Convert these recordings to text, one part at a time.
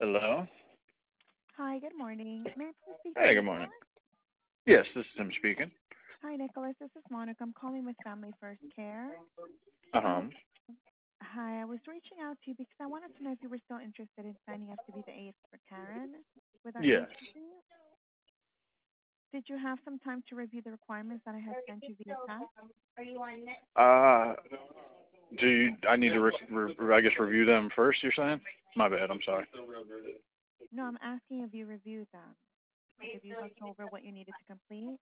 Hello. Hi, good morning. May I please speak to Hey, good morning. Nicholas? Yes, this is him speaking. Hi, Nicholas. This is Monica. I'm calling with Family First Care. Uh Um, huh. hi, I was reaching out to you because I wanted to know if you were still interested in signing up to be the aide for Karen with our Yes. agency. Did you have some time to review the requirements that I had sent you via text? Uh, I need to, I guess, review them first, you're saying? My bad, I'm sorry. No, I'm asking if you reviewed them. Like if you looked over what you needed to complete.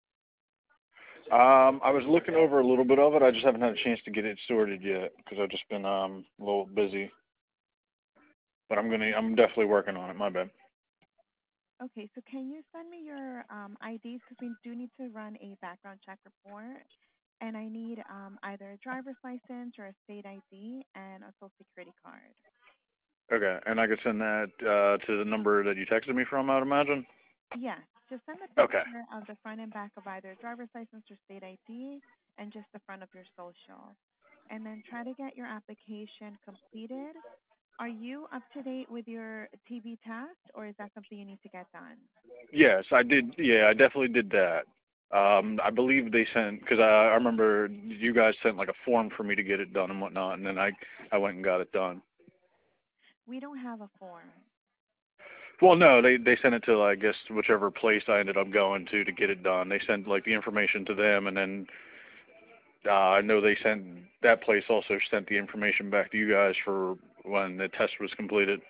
I was looking over a little bit of it. I just haven't had a chance to get it sorted yet because I've just been, a little busy. But I'm definitely working on it. My bad. Okay, so can you send me your IDs because we do need to run a background check report, and I need either a driver's license or a state ID and a social security card. Okay, and I could send that, to the number that you texted me from, I'd imagine? Yes, just send a Okay. picture of the front and back of either driver's license or state ID and just the front of your social. And then try to get your application completed. Are you up to date with your TB test, or is that something you need to get done? Yes, I did. Yeah, I definitely did that. I believe they sent because I remember you guys sent like a form for me to get it done and whatnot, and then I went and got it done. We don't have a form. Well, no, they sent it to I guess whichever place I ended up going to get it done. They sent like the information to them, and then I know they sent that place also sent the information back to you guys for when the test was completed.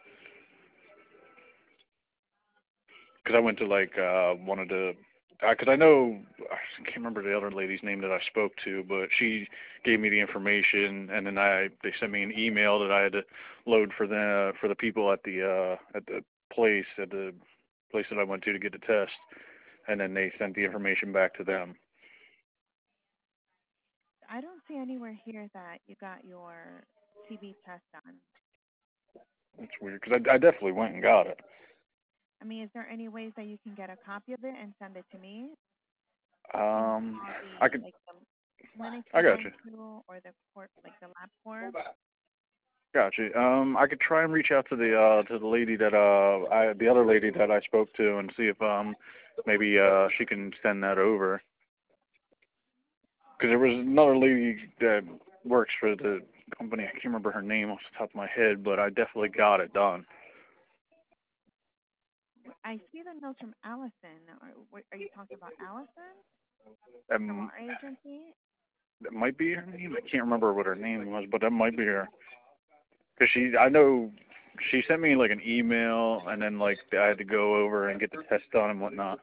Because I went to like one of the because I know I can't remember the other lady's name that I spoke to, but she gave me the information, and then they sent me an email that I had to load for the people at the place that I went to get the test, and then they sent the information back to them. I don't see anywhere here that you got your TB test done. It's weird because I definitely went and got it. I mean, is there any ways that you can get a copy of it and send it to me? You know, Um, all I the could like the clinics I you got went you. to or the court, like the lab corp. Gotcha. I could try and reach out to the lady that the other lady that I spoke to and see if maybe she can send that over. Because there was another lady that works for the company. I can't remember her name off the top of my head, but I definitely got it done. I see the notes from Allison. Are you talking about Allison from Um, our agency? that might be her name. I can't remember what her name was, but that might be her. Because I know she sent me like an email, and then like I had to go over and get the test done and whatnot.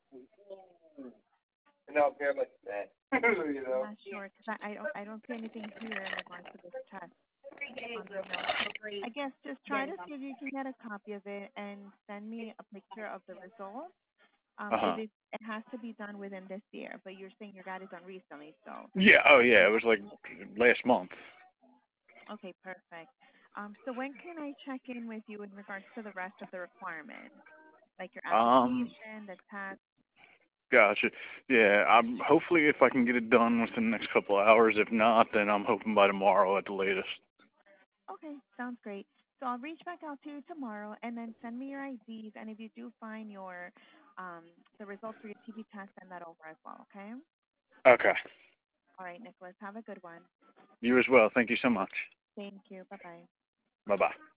I'm not sure because I don't see anything here in regards to this test on the notes. So I guess just try to see if you can get a copy of it and send me a picture of the results. Uh If huh. it has to be done within this year, but you're saying you got it done recently, so Yeah. Oh yeah. it, It was like last month. okay, perfect. So when can I check in with you in regards to the rest of the requirements, like your Um. application, the test? Gotcha. Yeah. I'm hopefully if I can get it done within the next couple of hours. If not, then I'm hoping by tomorrow at the latest. Okay, sounds great. So I'll reach back out to you tomorrow, and then send me your IDs. And if you do find your the results for your TB test, send that over as well. Okay. Okay. All right, Nicholas. Have a good one. You as well. Thank you so much. Thank you. Bye bye. Bye bye.